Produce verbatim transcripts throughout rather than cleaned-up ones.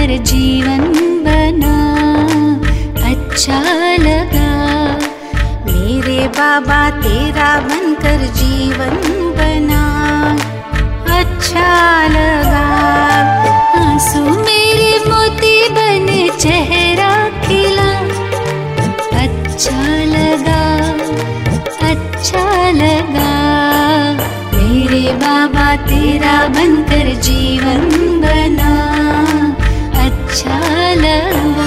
बनकर जीवन बना, अच्छा लगा। मेरे बाबा तेरा बनकर जीवन बना, अच्छा लगा। आंसू मेरे मोती बने चेहरा खिला, अच्छा लगा, अच्छा लगा। मेरे बाबा तेरा बनकर जीवन बना, अच्छा लगा।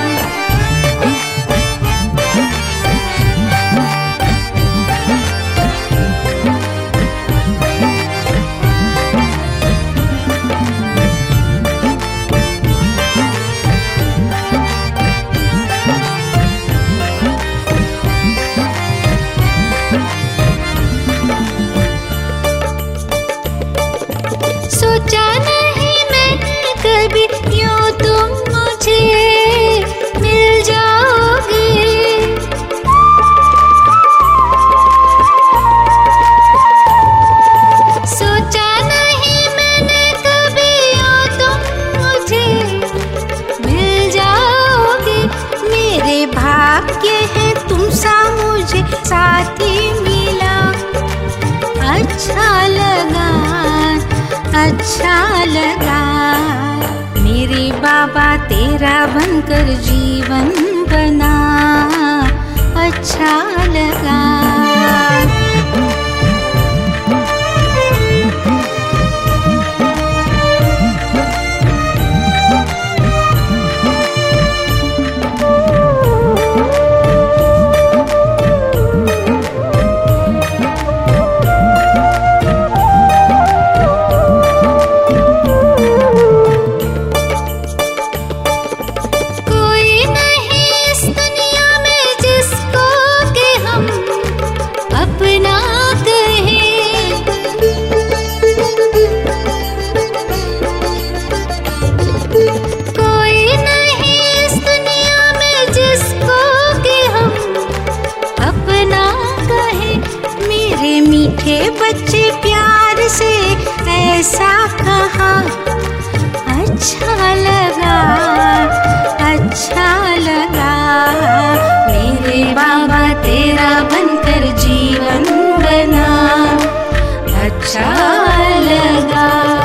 सोचा नहीं मैंने कभी यूं तुम मुझे मिल जाओगे। सोचा नहीं मैंने कभी यूं तुम मुझे मिल जाओगे। मेरे भाग्य है तुम सा मुझे साथी मिला, अच्छा लगा, अच्छा लगा। मेरे बाबा तेरा बनकर जीवन बना, अच्छा लगा। मीठे बच्चे प्यार से ऐसा कहा, अच्छा लगा, अच्छा लगा। मेरे बाबा तेरा बनकर जीवन बना, अच्छा लगा।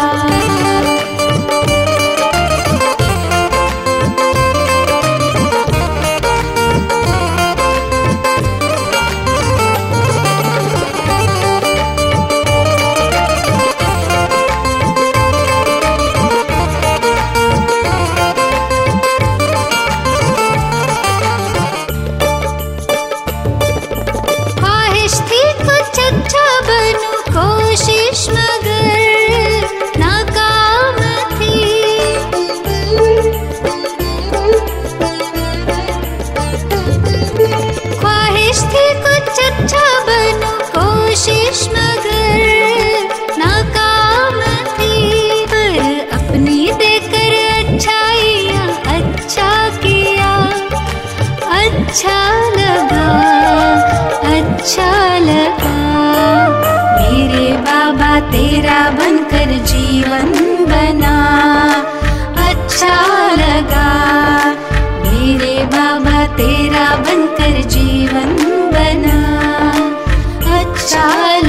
कोशिश मगर नाकाम थी, ख्वाहिश थी कुछ अच्छा बनूं, कोशिश मगर नाकाम थी। पर अपनी देकर अच्छाइयाँ अच्छा किया, अच्छा लगा, अच्छा लगा। मेरे बाबा तेरा बनकर जीवन बना, अच्छा लगा। मेरे बाबा तेरा बनकर जीवन बना, अच्छा